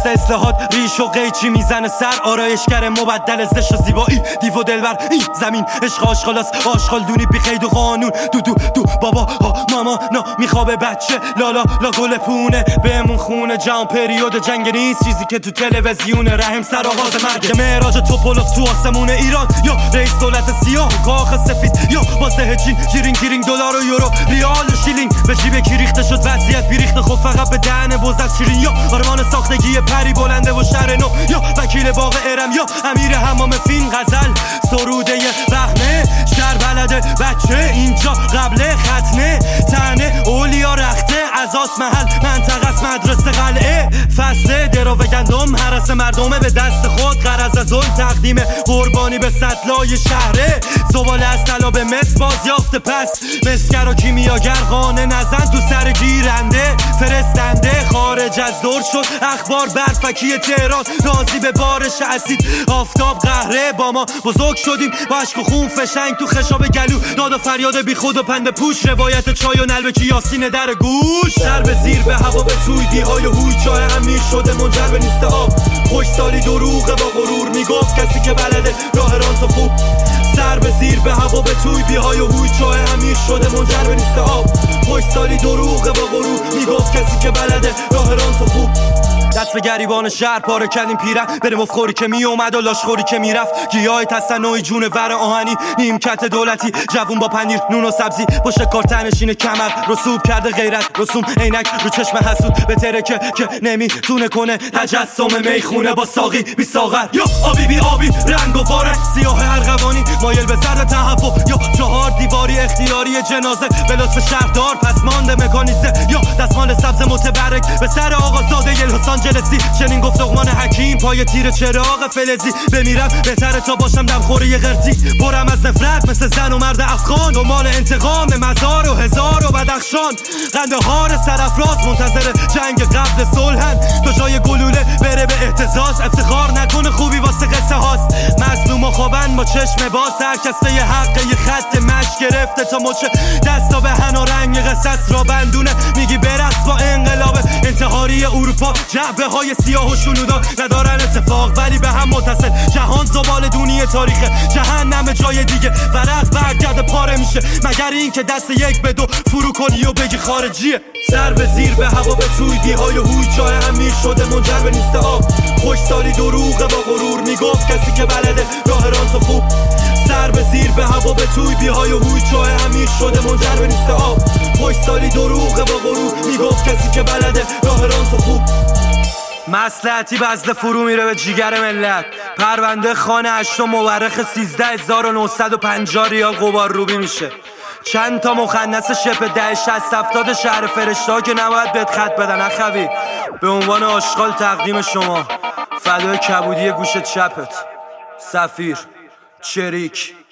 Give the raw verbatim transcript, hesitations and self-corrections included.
مثل اصلاحات ریش و قیچی میزنه سر، آرایشگر مبدل زشت و زیبایی، دیو و دلبر این زمین عشق آشغالاس، آشغال دونی بی قید و قانون، دو دو دو بابا ها ماما نا میخوابه بچه، لالا لا گل پونه بهمون خونه، جام پریود جنگ نیست چیزی که تو تلویزیون، رحم سر آغاز مرگ، معراج توپولوف تو آسمون ایران، یا رئیس دولت سیاه کاخ سفید، یا واسه چین جیرینگ جیرینگ دلار و یورو ریال و شیلینگ، به جیب کی ریخته شد وضعیت بیریخته، خب فقط به دهن بز از شیرین، یا آرمان ساختگی پری بلنده و شهر نو، یا وکیل باغ ارم، یا امیر حمام فین غزل سروده بهمه، شهر بلده بچه اینجا قبل ختنه، تنه اولیا رخته عزاس محل منطقه است مدرسه قلعه، فصله درا و گندم هرس مردمه، به دست خود غرض از اون تقدیم قربانی به سطلای شهره، زباله از طلا به مس باز یافته، پس مسگر و کیمیاگر قانه نزن تو سر گیرنده، فرستنده خارج از دور شد اخبار برفکی تهران، راضی به بارش اسید آفتاب قهره، با ما بزرگ شدیم با عشق و خون فشنگ تو خشاب گلو، داد و فریاد بی خود و پند پوش، روایت چای و نلبکی یاسین در گوش، سر به زیر به هوا به توی دیهای هوی، جای امیر شده منجر به نیست آب، خوش سالی دروغه با غرور میگفت کسی که بلده راه رانت خوب، سر به زیر به هوا به توی بیهای و هوی، جای امیر شده منجر به نیست آب، خوش سالی دروغه با غرور میگفت کسی که بلده راه رانت خوب، دست به گریبان شهر پاره کردیم پیرن، بریم افخوری که می اومد و لاشخوری که میرفت، گیاه تصنعی جون ور آهنی، نیمکت دولتی جوون با پنیر نون و سبزی، با شکار تنشین کمر رسوب کرده غیرت رسوم، عینک رو چشم حسود به ترکه که نمیتونه کنه تجسم میخونه با ساقی بی ساغر، یا آبی بی آبی رنگ و فارغ سیاه ارغوانی مایل به زرد تهوع، یا چهار دیواری اختیاری جنازه به لطف شهردار پس مانده مکانیزه، یا دستمال سبز متبرک به سر آقازاده لس آنجلسی، چنین گفت لقمان حکیم پای تیر چراغ فلزی، بمیرم بهتره تا باشم دمخوری قرتی، برم از نفرت مثل زن و مرد افغان، دنبال انتقام مزار و هزار و بدخشان، قندهار سرافراز منتظر جنگ قبل صلحن، تا جای گلوله بره به اهتزاز، افتخار نکنه خوبی واسه قصه هاست، مظلوم و خوابن با چشم باز، هر کس به یه حق یه خط مشک گرفته تا مچه دستا به هنا رنگ قصص را بندونه، میگی برس با انقلاب انتحاری اروپا، جعبه های سیاه و شنودا ندارن اتفاق ولی به هم متصل، جهان زبال دونی تاریخه، جهنم جای دیگه، ورق برگرد پاره میشه، مگر این که دست یک به دو فرو کنی و بگی خارجیه، سر به زیر به هوا به توی بیهای هوی، جای امیر شده منجر به نیست آب، خوش سالی دروغه با غرور میگفت کسی که بلده راه رانت خوب، سر به زیر به هوا به توی بیهای هوی، جای امیر شده منجر به نیست آب، خوش سالی دروغه با غرور میگفت کسی که بلده راه رانت خوب، مصلحتی بزده فرو میره به جیگر ملت، پرونده خانه هشتم مورخ سیزده هزار و نهصد و پنجاه ریال غبار روبی میشه، چند تا مخنث شپ ده شصت هفتاد شهر فرشته که نباید بهت خط بدن اخوی، به عنوان آشغال تقدیم شما، فدای کبودی گوش چپت، سفیر چریک.